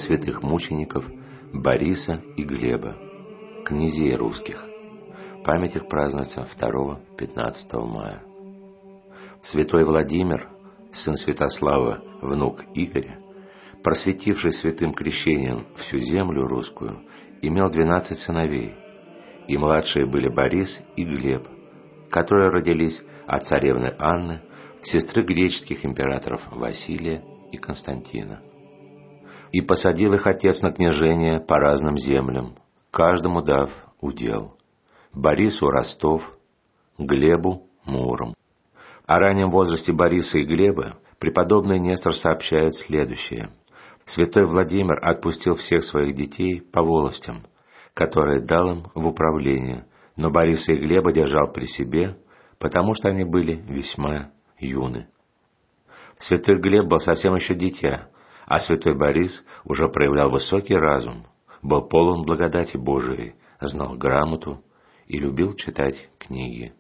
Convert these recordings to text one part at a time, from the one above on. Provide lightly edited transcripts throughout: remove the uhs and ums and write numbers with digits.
святых мучеников Бориса и Глеба, князей русских. Память их празднуется 2-15 мая. Святой Владимир, сын Святослава, внук Игоря, просветивший святым крещением всю землю русскую, имел 12 сыновей, и младшие были Борис и Глеб, которые родились от царевны Анны, сестры греческих императоров Василия и Константина. И посадил их отец на княжение по разным землям, каждому дав удел. Борису Ростов, Глебу Муром. О раннем возрасте Бориса и Глеба преподобный Нестор сообщает следующее. Святой Владимир отпустил всех своих детей по волостям, которые дал им в управление, но Бориса и Глеба держал при себе, потому что они были весьма юны. Святой Глеб был совсем еще дитя, а святой Борис уже проявлял высокий разум, был полон благодати Божией, знал грамоту и любил читать книги.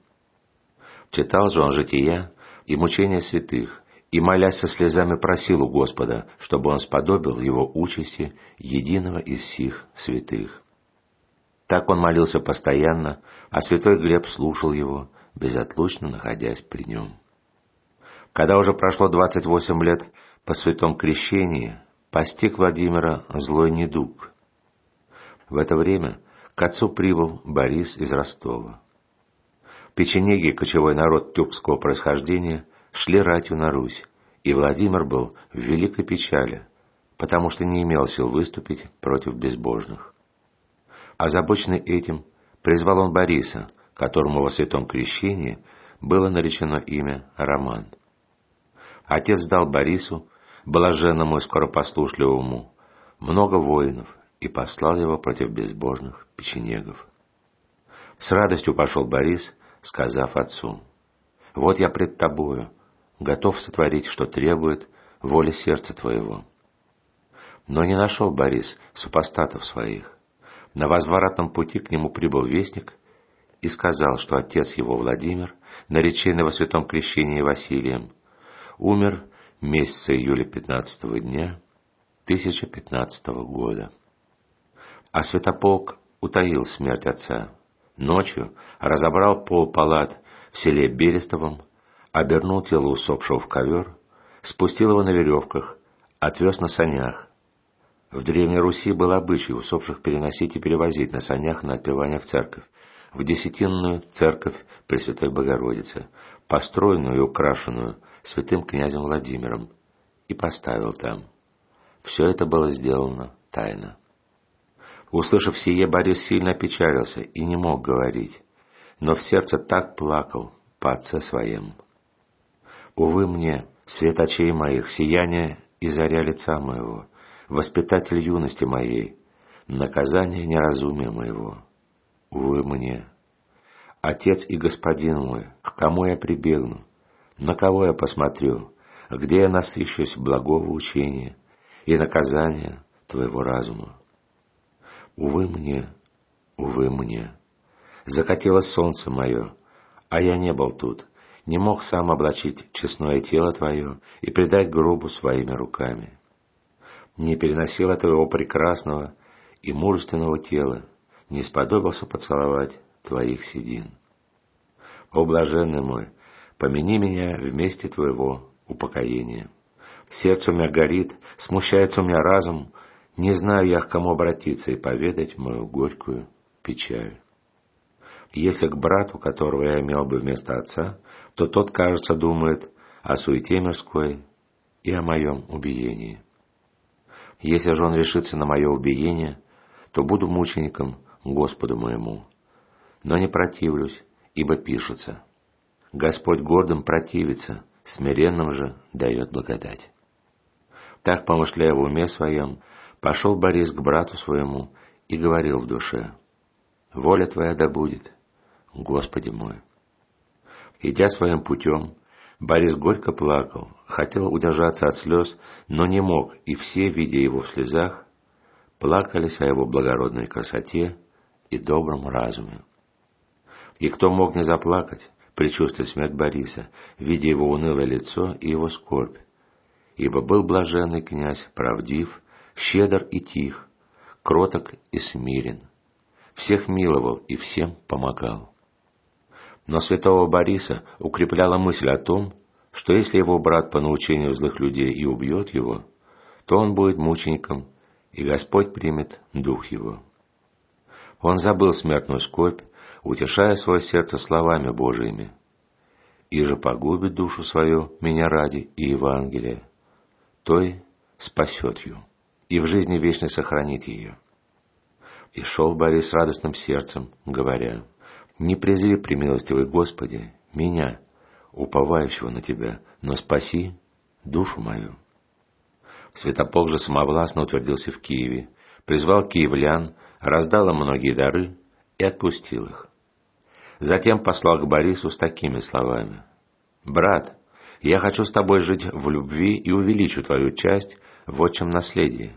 Читал же он жития и мучения святых, и, молясь со слезами, просил у Господа, чтобы он сподобил его участи единого из сих святых. Так он молился постоянно, а святой Глеб слушал его, безотлучно находясь при нем. Когда уже прошло 28 лет по святом крещении, постиг Владимира злой недуг. В это время к отцу прибыл Борис из Ростова. Печенеги, кочевой народ тюркского происхождения, шли ратью на Русь, и Владимир был в великой печали, потому что не имел сил выступить против безбожных. Озабоченный этим, призвал он Бориса, которому во святом крещении было наречено имя Роман. Отец дал Борису, блаженному и скоропослушливому, много воинов и послал его против безбожных печенегов. С радостью пошел Борис, сказав отцу: «Вот я пред тобою, готов сотворить, что требует воля сердца твоего». Но не нашел Борис супостатов своих. На возвратном пути к нему прибыл вестник и сказал, что отец его Владимир, нареченный во святом крещении Василием, умер месяца июля 15 дня 1015 года. А святополк утаил смерть отца. Ночью разобрал пол палат в селе Берестовом, обернул тело усопшего в ковер, спустил его на веревках, отвез на санях. В Древней Руси был обычай усопших переносить и перевозить на санях на отпевание в церковь, в Десятинную церковь Пресвятой Богородицы, построенную и украшенную святым князем Владимиром, и поставил там. Все это было сделано тайно. Услышав сие, Борис сильно опечалился и не мог говорить, но в сердце так плакал по отце своем. «Увы мне, свет очей моих, сияние и заря лица моего, воспитатель юности моей, наказание неразумия моего. Увы мне, Отец и Господин мой, к кому я прибегну, на кого я посмотрю, где я насыщусь благого учения и наказания Твоего разума. Увы мне, закатилось солнце мое, а я не был тут, не мог сам облачить честное тело Твое и предать гробу своими руками. Не переносил я Твоего прекрасного и мужественного тела, не сподобился поцеловать Твоих седин. О, блаженный мой, помяни меня в месте Твоего упокоения. Сердце у меня горит, смущается у меня разум, не знаю я, к кому обратиться и поведать мою горькую печаль. Если к брату, которого я имел бы вместо отца, то тот, кажется, думает о суете мирской и о моем убиении. Если же он решится на мое убиение, то буду мучеником Господу моему. Но не противлюсь, ибо пишется: Господь гордым противится, смиренным же дает благодать. Так, помышляя в уме своем, пошел Борис к брату своему и говорил в душе: воля Твоя да будет, Господи мой. Идя своим путем, Борис горько плакал, хотел удержаться от слез, но не мог, и все, видя его в слезах, плакались о его благородной красоте и добром разуме. И кто мог не заплакать, предчувствуя смерть Бориса, видя его унылое лицо и его скорбь, ибо был блаженный князь правдив, щедр и тих, кроток и смирен, всех миловал и всем помогал. Но святого Бориса укрепляла мысль о том, что если его брат по научению злых людей и убьет его, то он будет мучеником, и Господь примет дух его. Он забыл смертную скорбь, утешая свое сердце словами Божиими: «И же погубит душу свою меня ради и Евангелия, той спасет ее, и в жизни вечной сохранит ее». И шел Борис с радостным сердцем, говоря: «Не презри, премилостивый Господи, меня, уповающего на Тебя, но спаси душу мою». Святополк же самовластно утвердился в Киеве, призвал киевлян, раздал им многие дары и отпустил их. Затем послал к Борису с такими словами: «Брат, я хочу с тобой жить в любви и увеличу твою часть в отчем наследии».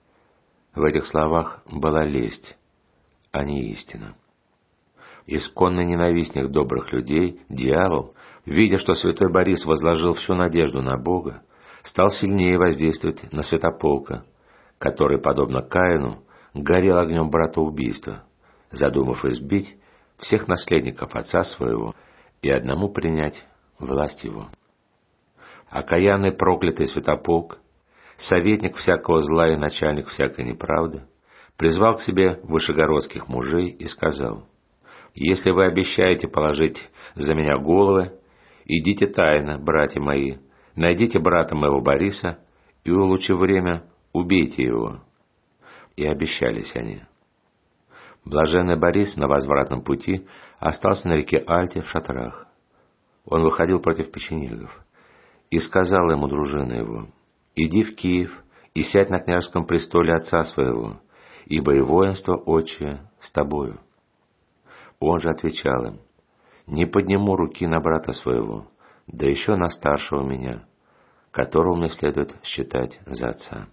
В этих словах была лесть, а не истина. Исконный ненавистник добрых людей, дьявол, видя, что святой Борис возложил всю надежду на Бога, стал сильнее воздействовать на Святополка, который, подобно Каину, горел огнем братоубийства, задумав избить всех наследников отца своего и одному принять власть его. Окаянный проклятый Святополк, советник всякого зла и начальник всякой неправды, призвал к себе вышегородских мужей и сказал: «Если вы обещаете положить за меня головы, идите тайно, братья мои, найдите брата моего Бориса и, улучив время, убейте его». И обещались они. Блаженный Борис на возвратном пути остался на реке Альте в шатрах. Он выходил против печенегов, и сказала ему дружина его: «Иди в Киев и сядь на княжеском престоле отца своего, ибо и воинство отчее с тобою». Он же отвечал им: «Не подниму руки на брата своего, да еще на старшего меня, которого мне следует считать за отца».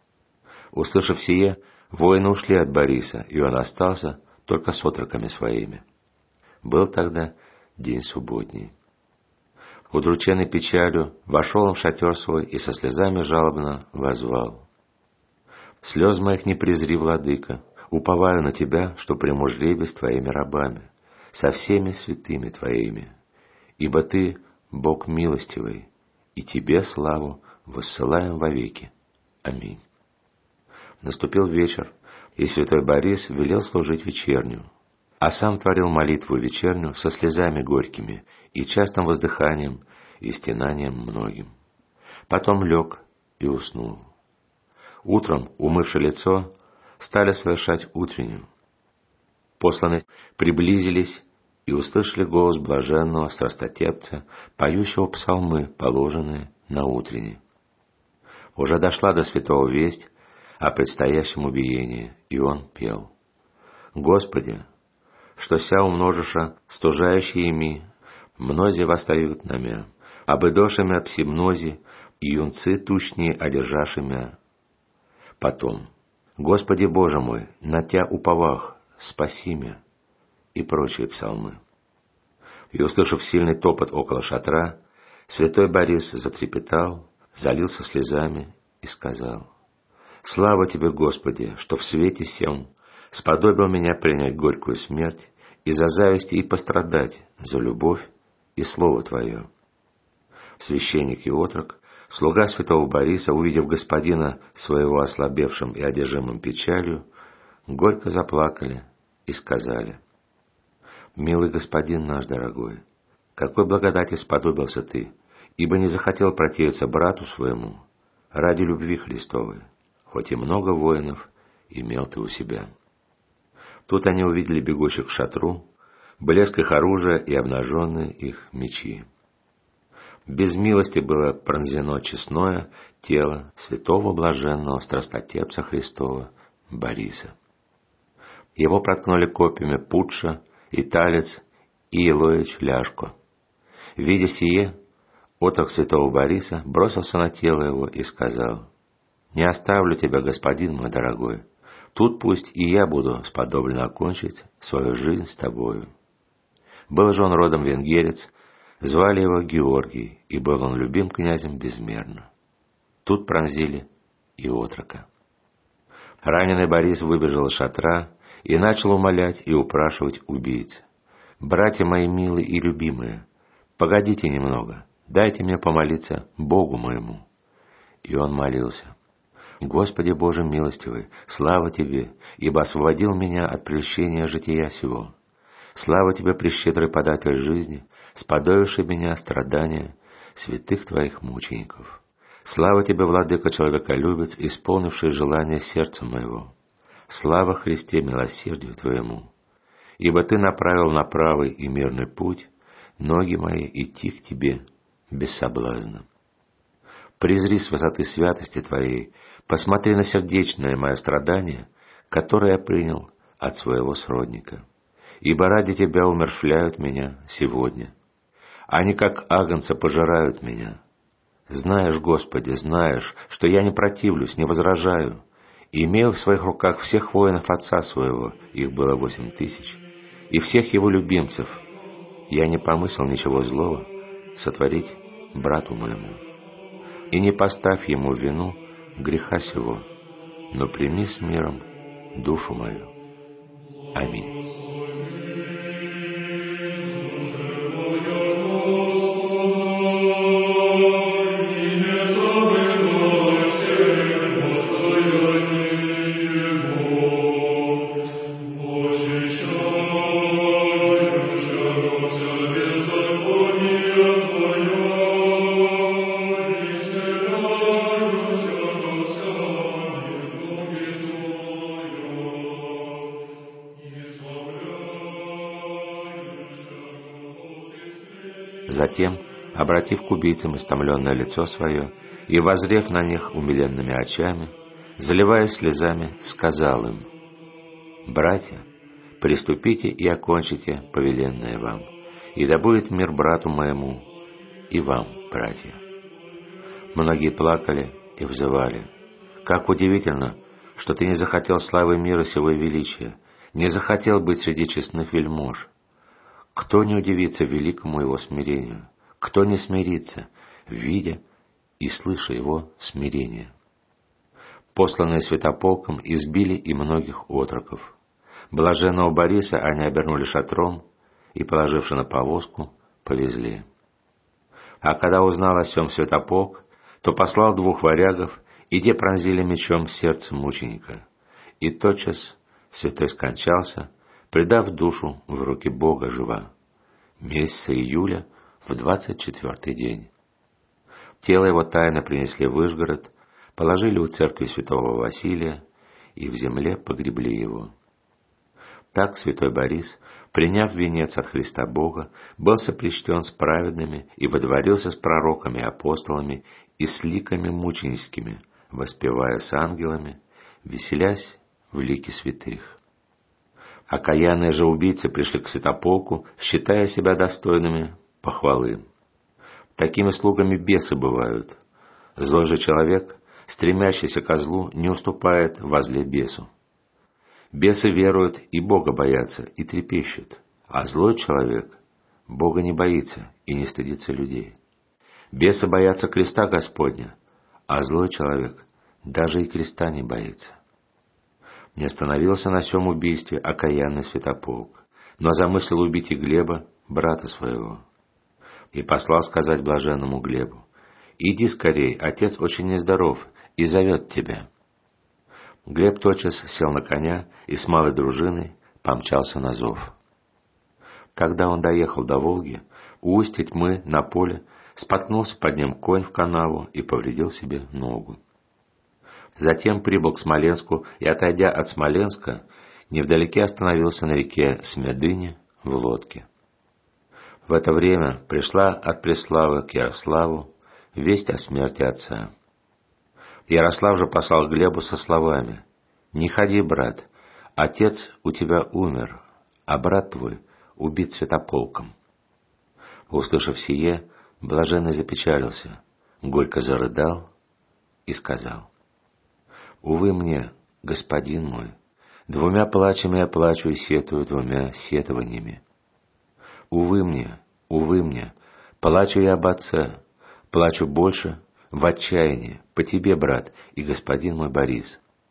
Услышав сие, воины ушли от Бориса, и он остался только с отроками своими. Был тогда день субботний. Удрученный печалью, вошел он в шатер свой и со слезами жалобно воззвал: «Слез моих не презри, владыка, уповаю на тебя, что приму жребий с твоими рабами, со всеми святыми твоими, ибо ты Бог милостивый, и тебе славу воссылаем вовеки. Аминь». Наступил вечер, и святой Борис велел служить вечерню, а сам творил молитву вечерню со слезами горькими и частым воздыханием и стенанием многим. Потом лег и уснул. Утром, умывши лицо, стали совершать утреннюю. Посланные приблизились и услышали голос блаженного страстотепца, поющего псалмы, положенные на утренне. Уже дошла до святого весть о предстоящем убиении, и он пел: «Господи, что ся умножиша, стужающие ими, мнози восстают на мя, обыдошимя пси мнози, и юнцы тучнее одержаши мя. Потом: Господи Боже мой, на Тя уповах, спаси мя», и прочие псалмы. И, услышав сильный топот около шатра, святой Борис затрепетал, залился слезами и сказал: «Слава Тебе, Господи, что в свете сем сподобил меня принять горькую смерть из-за зависти и пострадать за любовь и Слово Твое». Священник и отрок, слуга святого Бориса, увидев господина своего ослабевшим и одержимым печалью, горько заплакали и сказали: «Милый господин наш дорогой, какой благодати сподобился ты, ибо не захотел противиться брату своему ради любви Христовой, хоть и много воинов имел ты у себя». Тут они увидели бегущих к шатру, блеск их оружия и обнаженные их мечи. Без милости было пронзено честное тело святого блаженного страстотепца Христова Бориса. Его проткнули копьями Путша, Италец и Илоич Ляшко. Видя сие, отрок святого Бориса бросился на тело его и сказал: «Не оставлю тебя, господин мой дорогой, тут пусть и я буду сподоблен окончить свою жизнь с тобою». Был же он родом венгерец, звали его Георгий, и был он любим князем безмерно. Тут пронзили и отрока. Раненый Борис выбежал из шатра и начал умолять и упрашивать убийц. «Братья мои милые и любимые, погодите немного, дайте мне помолиться Богу моему». И он молился: «Господи Боже милостивый, слава Тебе, ибо освободил меня от прельщения жития сего. Слава Тебе, прещедрый податель жизни, сподобивший меня страдания святых Твоих мучеников. Слава Тебе, Владыка человеколюбец, исполнивший желание сердца моего. Слава Христе милосердию Твоему. Ибо Ты направил на правый и мирный путь ноги мои идти к Тебе без соблазна. Презри с высоты святости Твоей, посмотри на сердечное мое страдание, которое я принял от своего сродника. Ибо ради Тебя умерщвляют меня сегодня. Они, как агнца, пожирают меня. Знаешь, Господи, знаешь, что я не противлюсь, не возражаю. И имею в своих руках всех воинов отца своего, их было 8000, и всех его любимцев. Я не помыслил ничего злого сотворить брату моему. И не поставь ему в вину греха сего, но прими с миром душу мою. Аминь. Затем, обратив к убийцам истомленное лицо свое и воззрев на них умиленными очами, заливаясь слезами, сказал им: «Братья, приступите и окончите повеленное вам, и да будет мир брату моему и вам, братья». Многие плакали и взывали: «Как удивительно, что ты не захотел славы мира сего и величия, не захотел быть среди честных вельмож. Кто не удивится великому его смирению? Кто не смирится, видя и слыша его смирение?» Посланные святополком избили и многих отроков. Блаженного Бориса они обернули шатром и, положивши на повозку, повезли. А когда узнал о сем святополк, то послал 2 варягов, и те пронзили мечом сердце мученика. И тотчас святой скончался, предав душу в руки Бога жива, месяца июля в 24-й день. Тело его тайно принесли в Вышгород, положили у церкви святого Василия и в земле погребли его. Так святой Борис, приняв венец от Христа Бога, был сопричтен с праведными и водворился с пророками и апостолами и с ликами мученическими, воспевая с ангелами, веселясь в лике святых. Окаянные же убийцы пришли к святополку, считая себя достойными похвалы. Такими слугами бесы бывают. Злой же человек, стремящийся ко злу, не уступает во зле бесу. Бесы веруют и Бога боятся, и трепещут, а злой человек Бога не боится и не стыдится людей. Бесы боятся креста Господня, а злой человек даже и креста не боится. Не остановился на сем убийстве окаянный святополк, но замыслил убить и Глеба, брата своего. И послал сказать блаженному Глебу: «Иди скорей, отец очень нездоров и зовет тебя». Глеб тотчас сел на коня и с малой дружиной помчался на зов. Когда он доехал до Волги, у устья Тьмы на поле споткнулся под ним конь в канаву и повредил себе ногу. Затем прибыл к Смоленску и, отойдя от Смоленска, невдалеке остановился на реке Смедыне в лодке. В это время пришла от Преславы к Ярославу весть о смерти отца. Ярослав же послал Глебу со словами: «Не ходи, брат, отец у тебя умер, а брат твой убит святополком». Услышав сие, блаженный запечалился, горько зарыдал и сказал: «Увы мне, господин мой, 2 плачами я плачу и сетую 2 сетованиями. Увы мне, плачу я об отце, плачу больше в отчаянии по тебе, брат, и господин мой Борис.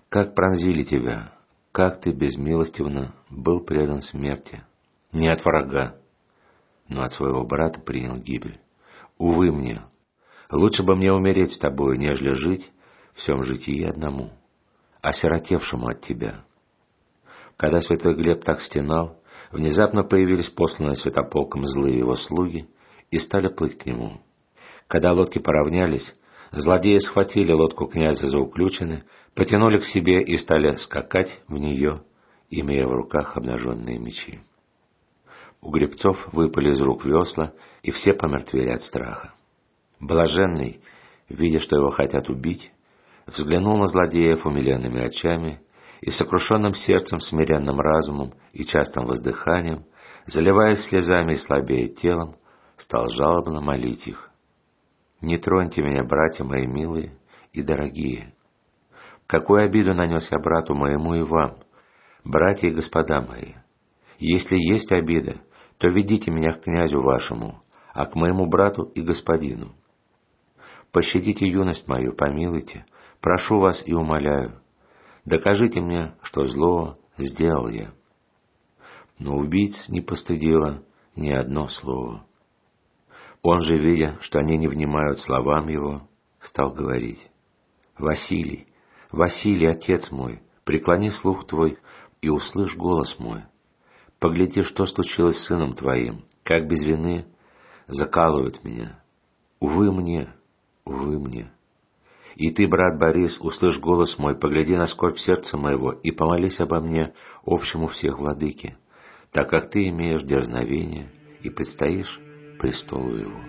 Как пронзили тебя, как ты безмилостивно был предан смерти. Не от врага, но от своего брата принял гибель. Увы мне, лучше бы мне умереть с тобой, нежели жить в всем житии одному, осиротевшему от тебя». Когда святой Глеб так стенал, внезапно появились посланные святополком злые его слуги и стали плыть к нему. Когда лодки поравнялись, злодеи схватили лодку князя за уключины, потянули к себе и стали скакать в нее, имея в руках обнаженные мечи. У гребцов выпали из рук весла, и все помертвели от страха. Блаженный, видя, что его хотят убить, взглянул на злодеев умиленными очами и сокрушенным сердцем, смиренным разумом и частым воздыханием, заливаясь слезами и слабея телом, стал жалобно молить их: «Не троньте меня, братья мои милые и дорогие! Какую обиду нанес я брату моему и вам, братья и господа мои! Если есть обида, то ведите меня к князю вашему, а к моему брату и господину. Пощадите юность мою, помилуйте, прошу вас и умоляю. Докажите мне, что злого сделал я». Но убийц не постыдило ни одно слово. Он же, видя, что они не внимают словам его, стал говорить: «Василий, Василий, отец мой, преклони слух твой и услышь голос мой. Погляди, что случилось с сыном твоим, как без вины закалывают меня. Увы мне, увы мне. И ты, брат Борис, услышь голос мой, погляди на скорбь сердца моего и помолись обо мне общему всех владыке, так как ты имеешь дерзновение и предстоишь престолу его».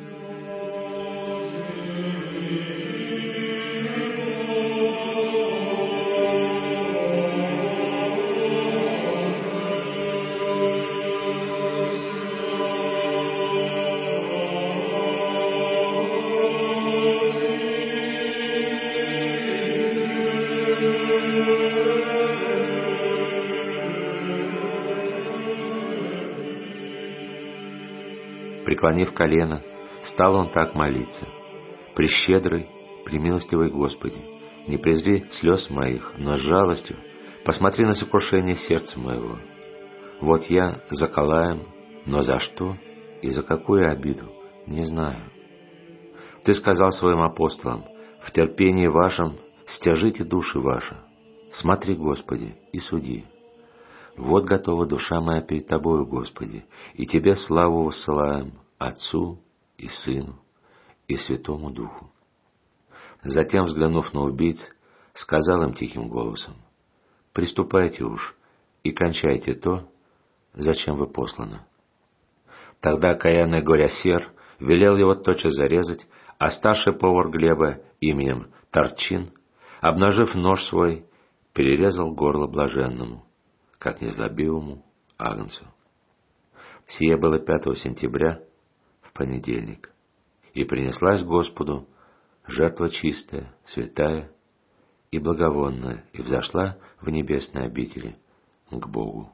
Преклонив колено, стал он так молиться: «Прещедрый, премилостивый Господи, не презри слез моих, но с жалостью посмотри на сокрушение сердца моего. Вот я заколаем, но за что и за какую обиду, не знаю. Ты сказал своим апостолам: в терпении вашем стяжите души ваши. Смотри, Господи, и суди. Вот готова душа моя перед Тобою, Господи, и Тебе славу воссылаем, Отцу и Сыну и Святому Духу». Затем, взглянув на убийц, сказал им тихим голосом: «Приступайте уж и кончайте то, зачем вы посланы». Тогда окаянный Горясер велел его тотчас зарезать, а старший повар Глеба именем Торчин, обнажив нож свой, перерезал горло блаженному, как незлобивому агнцу. Сие было 5 сентября, в понедельник, и принеслась Господу жертва чистая, святая и благовонная, и взошла в небесной обители к Богу.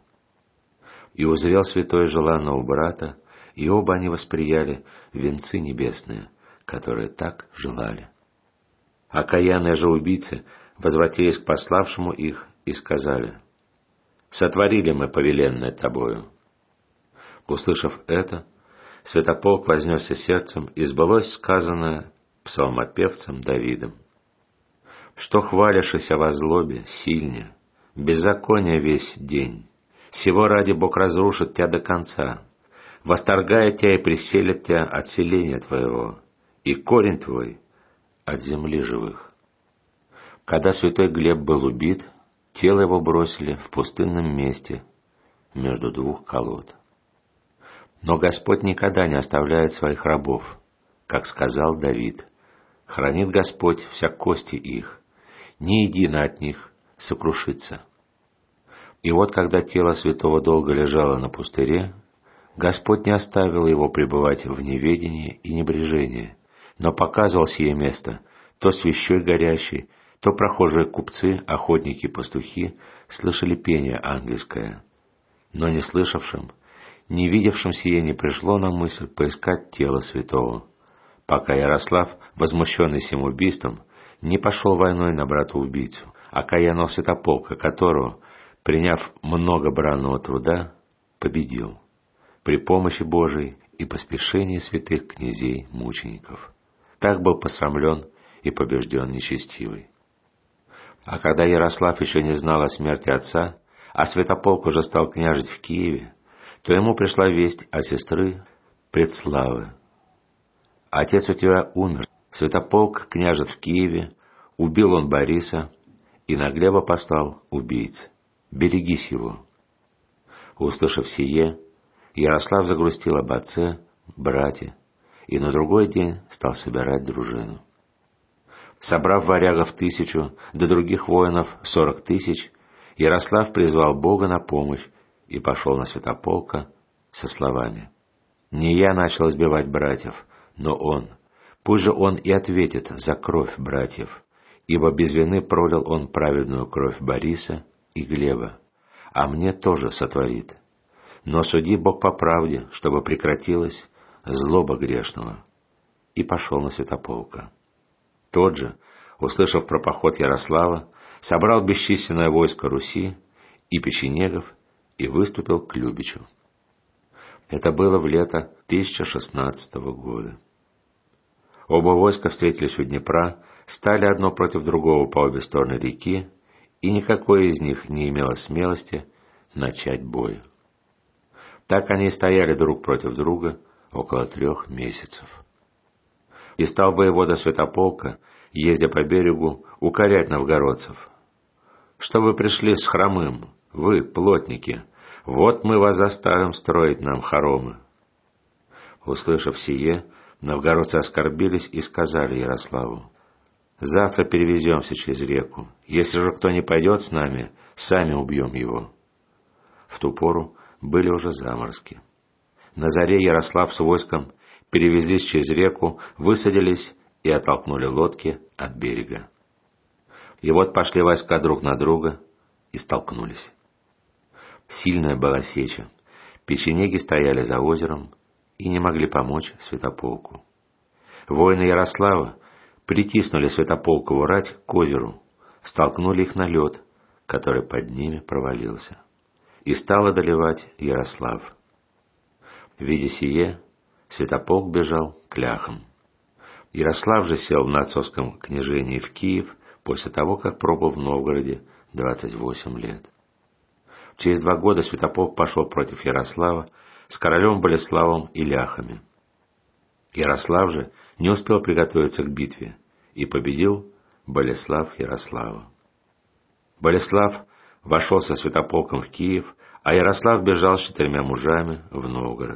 И узрел святой желанного брата, и оба они восприяли венцы небесные, которые так желали. Окаянные же убийцы возвратились к пославшему их и сказали: «Сотворили мы повеленное тобою». Услышав это, святополк вознесся сердцем, и сбылось сказанное псалмопевцем Давидом: «Что хвалишься во злобе, сильне, беззаконие весь день, сего ради Бог разрушит тебя до конца, восторгает тебя и преселит тебя от селения твоего, и корень твой от земли живых». Когда святой Глеб был убит, тело его бросили в пустынном месте между двух колод. Но Господь никогда не оставляет своих рабов, как сказал Давид: «Хранит Господь вся кости их, ни едино от них сокрушится». И вот, когда тело святого долго лежало на пустыре, Господь не оставил его пребывать в неведении и небрежении, но показывал сие место то свящой горящей, то прохожие купцы, охотники и пастухи слышали пение ангельское. Но не слышавшим, не видевшим сие не пришло на мысль поискать тело святого, пока Ярослав, возмущенный сим убийством, не пошел войной на брата-убийцу, окаянного святополка, которого, приняв много бранного труда, победил при помощи Божией и поспешении святых князей-мучеников. Так был посрамлен и побежден нечестивый. А когда Ярослав еще не знал о смерти отца, а святополк уже стал княжить в Киеве, то ему пришла весть от сестры Предславы. «Отец у тебя умер, святополк княжит в Киеве, убил он Бориса, и на Глеба послал убийц. Берегись его». Услышав сие, Ярослав загрустил об отце, брате, и на другой день стал собирать дружину. Собрав варягов 1000, до других воинов 40 000, Ярослав призвал Бога на помощь и пошел на святополка со словами: «Не я начал избивать братьев, но он. Пусть же он и ответит за кровь братьев, ибо без вины пролил он праведную кровь Бориса и Глеба, а мне тоже сотворит. Но суди Бог по правде, чтобы прекратилась злоба грешного». И пошел на святополка. Тот же, услышав про поход Ярослава, собрал бесчисленное войско Руси и печенегов и выступил к Любичу. Это было в лето 1016 года. Оба войска встретились у Днепра, стали одно против другого по обе стороны реки, и никакое из них не имело смелости начать бой. Так они и стояли друг против друга около 3 месяцев. И стал воевода святополка, ездя по берегу, укорять новгородцев: «Что вы пришли с хромым, вы, плотники? Вот мы вас заставим строить нам хоромы». Услышав сие, новгородцы оскорбились и сказали Ярославу: «Завтра перевеземся через реку. Если же кто не пойдет с нами, сами убьем его». В ту пору были уже заморозки. На заре Ярослав с войском перевезлись через реку, высадились и оттолкнули лодки от берега. И вот пошли войска друг на друга и столкнулись. Сильная была сеча. Печенеги стояли за озером и не могли помочь святополку. Воины Ярослава притиснули святополкову рать к озеру, столкнули их на лед, который под ними провалился, и стал одолевать Ярослав. Видя сие, святополк бежал к ляхам. Ярослав же сел на отцовском княжении в Киев после того, как пробыл в Новгороде 28 лет. Через 2 года святополк пошел против Ярослава с королем Болеславом и ляхами. Ярослав же не успел приготовиться к битве, и победил Болеслав Ярослава. Болеслав вошел со святополком в Киев, а Ярослав бежал с 4 мужами в Новгород.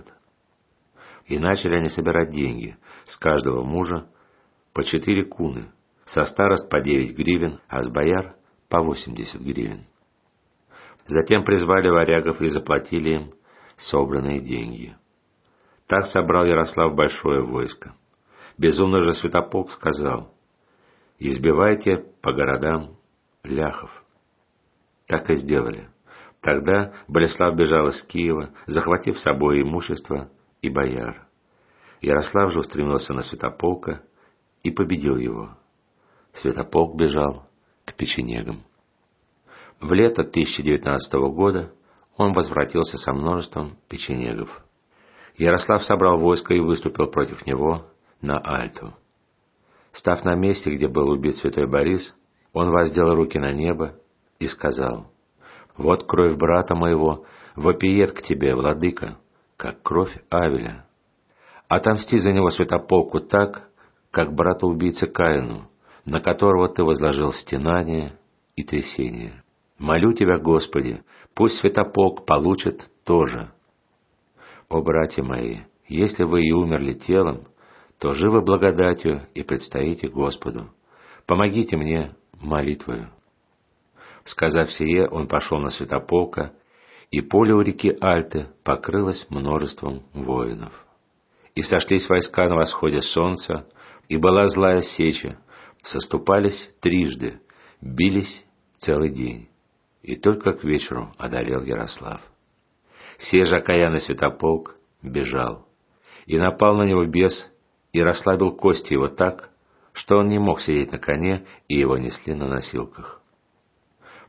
И начали они собирать деньги, с каждого мужа по 4 куны, со старост по 9 гривен, а с бояр по 80 гривен. Затем призвали варягов и заплатили им собранные деньги. Так собрал Ярослав большое войско. Безумный же святополк сказал: «Избивайте по городам ляхов». Так и сделали. Тогда Болеслав бежал из Киева, захватив с собой имущество и бояр. Ярослав же устремился на святополка и победил его. Святополк бежал к печенегам. В лето 1019 года он возвратился со множеством печенегов. Ярослав собрал войско и выступил против него на Альту. Став на месте, где был убит святой Борис, он воздел руки на небо и сказал: «Вот кровь брата моего вопиет к тебе, владыка, как кровь Авеля. Отомсти за него святополку так, как брату-убийце Каину, на которого ты возложил стенание и трясение. Молю тебя, Господи, пусть святополк получит тоже. О, братья мои, если вы и умерли телом, то живы благодатью и предстоите Господу. Помогите мне молитвою». Сказав сие, он пошел на святополка, и поле у реки Альты покрылось множеством воинов. И сошлись войска на восходе солнца, и была злая сеча, соступались трижды, бились целый день, и только к вечеру одолел Ярослав. Сей же окаянный святополк бежал, и напал на него бес, и расслабил кости его так, что он не мог сидеть на коне, и его несли на носилках.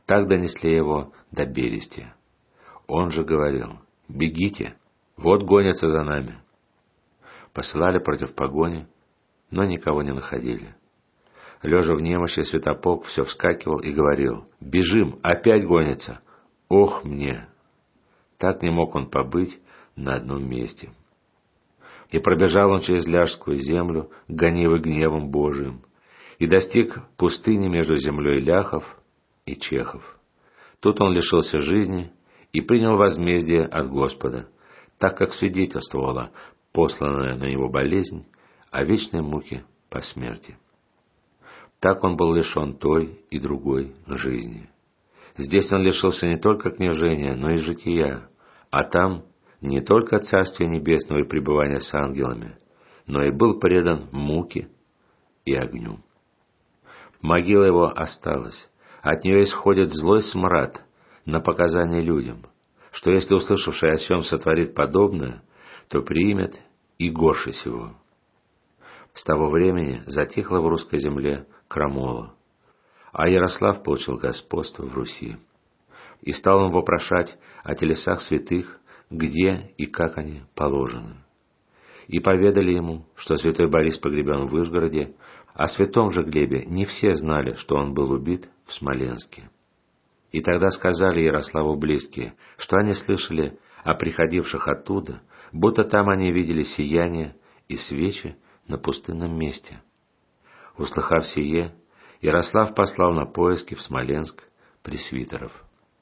Так донесли его до Берестия. Он же говорил: «Бегите, вот гонятся за нами». Посылали против погони, но никого не находили. Лежа в немощи, Святополк все вскакивал и говорил: «Бежим, опять гонятся! Ох мне!» Так не мог он побыть на одном месте. И пробежал он через Ляжскую землю, гонивый гневом Божиим, и достиг пустыни между землей ляхов и чехов. Тут он лишился жизни и принял возмездие от Господа, так как свидетельствовала посланная на него болезнь о вечной муке по смерти. Так он был лишен той и другой жизни. Здесь он лишился не только княжения, но и жития, а там не только Царствия Небесного и пребывания с ангелами, но и был предан муке и огню. Могила его осталась, от нее исходит злой смрад на показание людям, что если услышавший о чем сотворит подобное, то примет и горше сего. С того времени затихла в русской земле крамола, а Ярослав получил господство в Руси. И стал он вопрошать о телесах святых, где и как они положены. И поведали ему, что святой Борис погребен в Вышгороде, о святом же Глебе не все знали, что он был убит в Смоленске. И тогда сказали Ярославу близкие, что они слышали о приходивших оттуда, будто там они видели сияние и свечи на пустынном месте. Услыхав сие, Ярослав послал на поиски в Смоленск пресвитеров.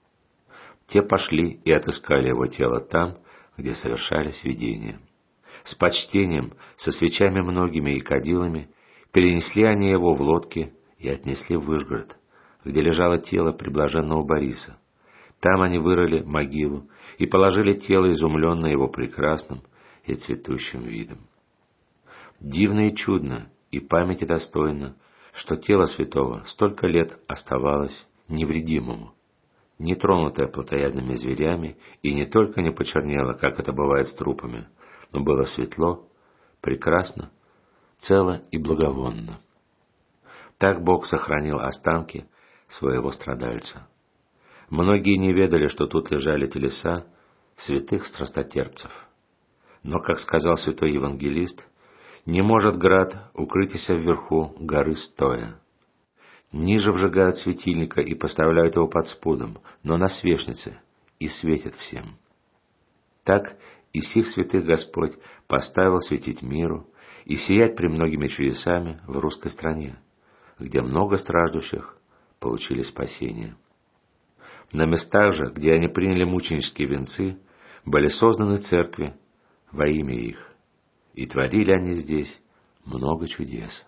Те пошли и отыскали его тело там, где совершались видения. С почтением, со свечами многими и кадилами перенесли они его в лодке и отнесли в Вышгород, где лежало тело преблаженного Бориса. Там они вырыли могилу и положили тело, изумленное его прекрасным и цветущим видом. Дивно и чудно, и памяти достойно, что тело святого столько лет оставалось невредимым, не тронутое плотоядными зверями, и не только не почернело, как это бывает с трупами, но было светло, прекрасно, цело и благовонно. Так Бог сохранил останки своего страдальца. Многие не ведали, что тут лежали телеса святых страстотерпцев. Но, как сказал святой евангелист, не может град укрытися вверху горы стоя. Ниже вжигают светильника и поставляют его под спудом, но на свечнице, и светит всем. Так и сих святых Господь поставил светить миру и сиять премногими чудесами в русской стране, где много страждущих получили спасение. На местах же, где они приняли мученические венцы, были созданы церкви во имя их, и творили они здесь много чудес.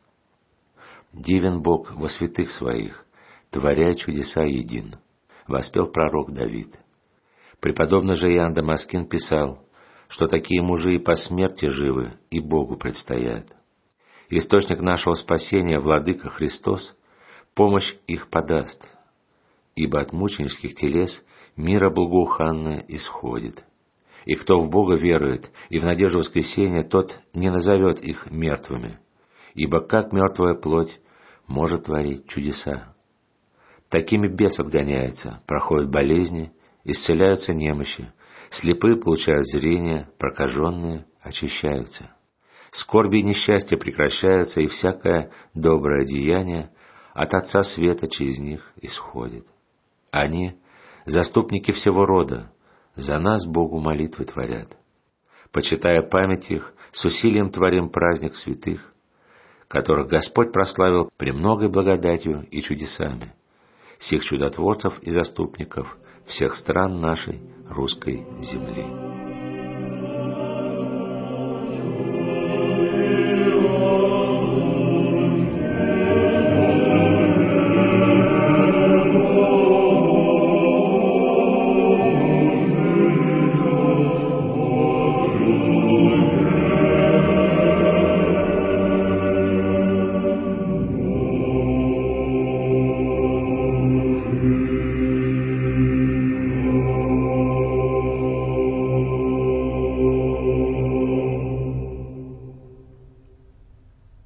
Дивен Бог во святых своих, творя чудеса един, воспел пророк Давид. Преподобный же Иоанн Дамаскин писал, что такие мужи и по смерти живы, и Богу предстоят. Источник нашего спасения, Владыка Христос, помощь их подаст, ибо от мученических телес мира благоуханное исходит. И кто в Бога верует и в надежду воскресения, тот не назовет их мертвыми, ибо как мертвая плоть может творить чудеса. Такими бес отгоняется, проходят болезни, исцеляются немощи, слепые получают зрение, прокаженные очищаются. Скорби и несчастья прекращаются, и всякое доброе деяние от Отца Света через них исходит. Они, заступники всего рода, за нас Богу молитвы творят. Почитая память их, с усилием творим праздник святых, которых Господь прославил премногой благодатью и чудесами, сих чудотворцев и заступников всех стран нашей русской земли.